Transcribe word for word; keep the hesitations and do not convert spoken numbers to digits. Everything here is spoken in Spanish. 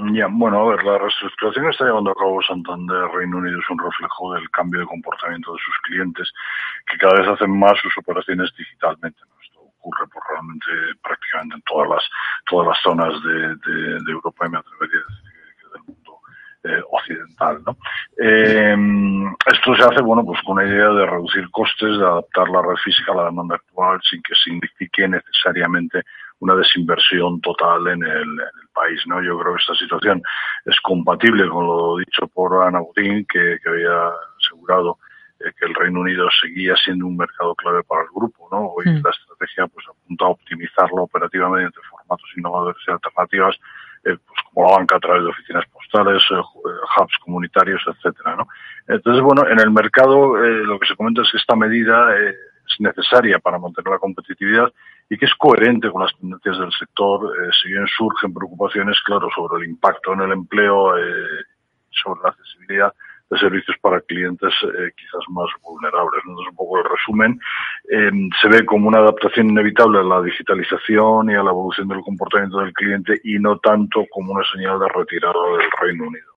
Ya, bueno, a ver, la reestructuración que está llevando a cabo Santander Reino Unido es un reflejo del cambio de comportamiento de sus clientes, que cada vez hacen más sus operaciones digitalmente, ¿no? Esto ocurre pues, realmente prácticamente en todas las todas las zonas de, de, de Europa, y me atrevería a decir que, que del mundo eh, occidental, ¿no? Eh, esto se hace, bueno, pues con una idea de reducir costes, de adaptar la red física a la demanda actual, sin que signifique necesariamente una desinversión total en el, en el país, ¿no? Yo creo que esta situación es compatible con lo dicho por Ana Botín, que, que había asegurado eh, que el Reino Unido seguía siendo un mercado clave para el grupo, ¿no? Hoy Mm. la estrategia pues apunta a optimizar la operativa mediante formatos innovadores y alternativas, eh, pues como la banca a través de oficinas postales, eh, hubs comunitarios, etcétera, ¿no? Entonces, bueno, en el mercado eh, lo que se comenta es que esta medida eh, es necesaria para mantener la competitividad y que es coherente con las tendencias del sector, eh, si bien surgen preocupaciones, claro, sobre el impacto en el empleo, eh, sobre la accesibilidad de servicios para clientes eh, quizás más vulnerables. Entonces, un poco el resumen, eh, se ve como una adaptación inevitable a la digitalización y a la evolución del comportamiento del cliente y no tanto como una señal de retirada del Reino Unido.